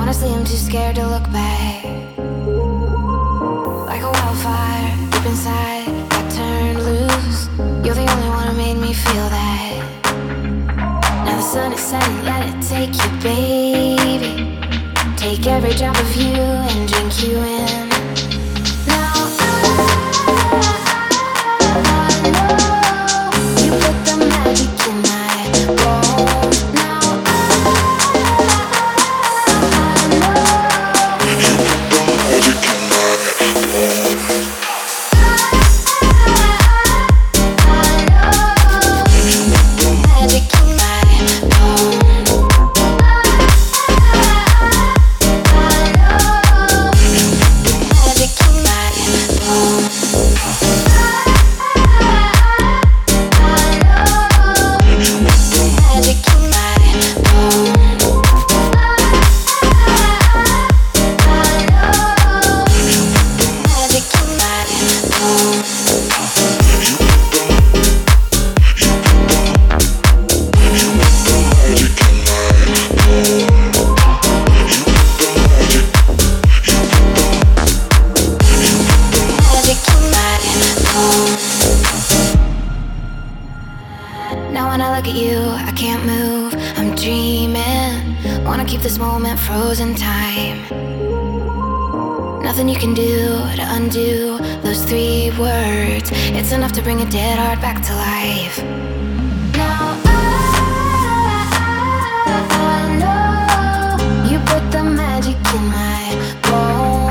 Honestly, I'm too scared to look back. Like a wildfire deep inside, I turned loose. You're the only one who made me feel that. Now the sun is setting, let it take you, baby. Take every drop of you and drink you in. Now I know you put the magic in my bones. Now frozen time. Nothing you can do to undo those 3 words. It's enough to bring a dead heart back to life. Now I know you put the magic in my bones.